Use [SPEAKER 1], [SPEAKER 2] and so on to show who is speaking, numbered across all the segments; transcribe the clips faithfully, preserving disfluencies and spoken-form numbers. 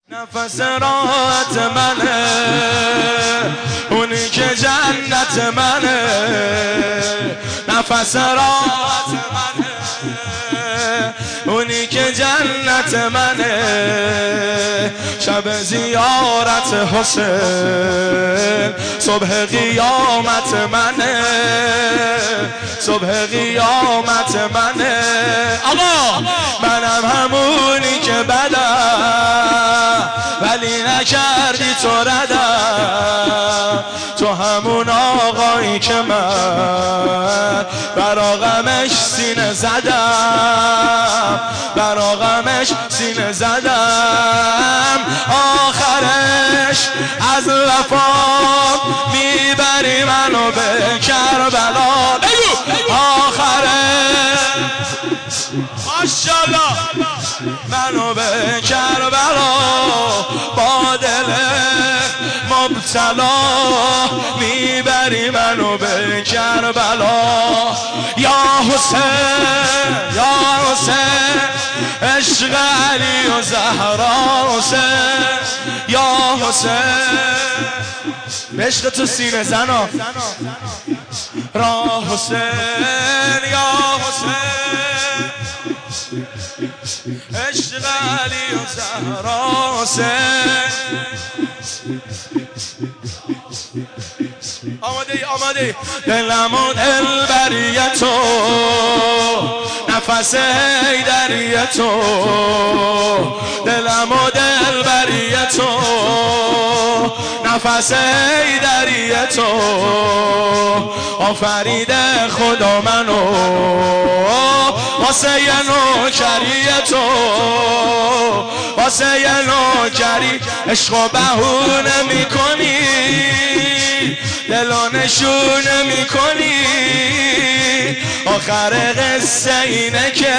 [SPEAKER 1] نفس راحت منه، اونی که جنت منه. نفس راحت منه، اونی که جنت منه. شب زیارت حسین صبح قیامت منه، صبح قیامت منه. آقا منم همونی که بدم ولی نکردی تو ردم، تو همون آقایی که من برا غمش سینه زدم، برا غمش سینه زدم. آخرش از وفا میبری منو به کربلا. بگو آخرش ماشاءالله منو به کربلا، با دل مبتلا میبری منو به کربلا. یا حسین یا حسین عشق علی و زهرا حسین، یا حسین عشق تو سینه زنا را حسین، یا حسین عشق علی و زهرا حسین. آماده ای آماده ای دلم و دل بری تو، نفس حیدری تو، دلم و دل بری تو، نفس حیدری تو. آفرید خدا منو واسه یه نوکری تو، واسه یه نوکری. عشق و بهونه میکنی، دلو نشونه میکنی. آخر قصه اینه که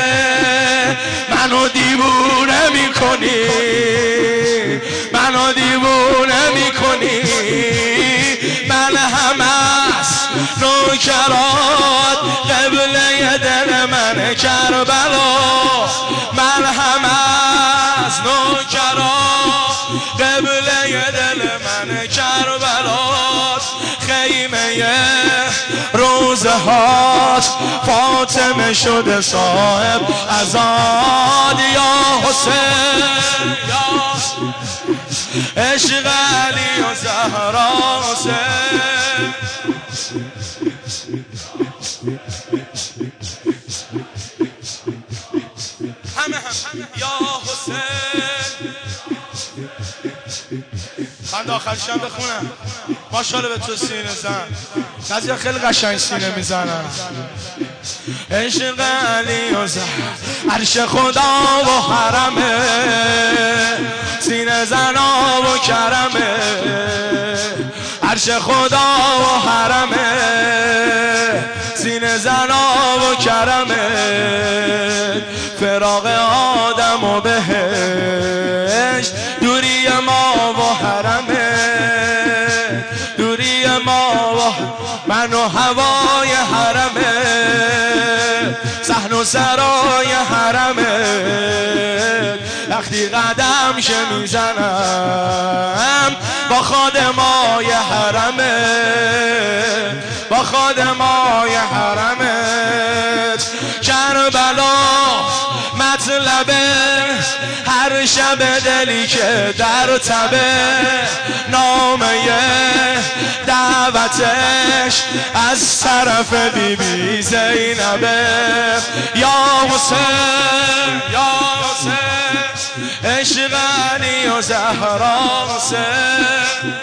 [SPEAKER 1] منو دیوونه میکنی، منو دیوونه میکنی. من هم از نوکرات قبله دل من کربلا، من هم از نوکرات قبله دل من کربلا. خیمه روزهات فاطمه شده صاحب ازاد. یا حسین یا عشق علی و زهرا حسین. همه هم یا حسین. من داخلشم بخونم ماشاءالله به تو سینه زن. بعضیا خیلی قشنگ سینه میزنن. عشق علی و زهرا عرش خدا و حرمه، سینه زنا و کرمه. عرش خدا و حرمه، سینه زنا و کرمه. فراق آدم و بهشت، دوری ما و حرمه، دوری ما و من و هوای حرمه. صحن و سرای حرمه، وقتی قدم شه میزنم با خادمای حرمه، با خادمای حرمت. کربلا مطلب هر شب دلی که در تبه، نامه دعوتش از طرف بی بی زینبه. یا حسین یا حسین عشق علی و زهرا حسین.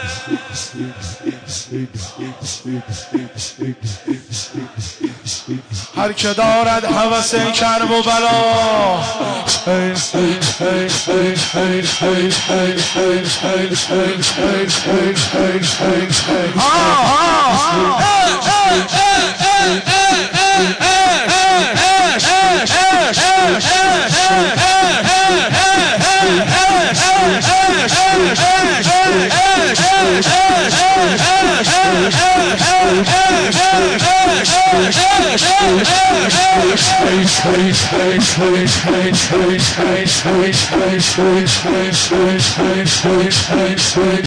[SPEAKER 1] هر که دارد هوس کرب و بلا، شوی شوی شوی شوی شوی شوی شوی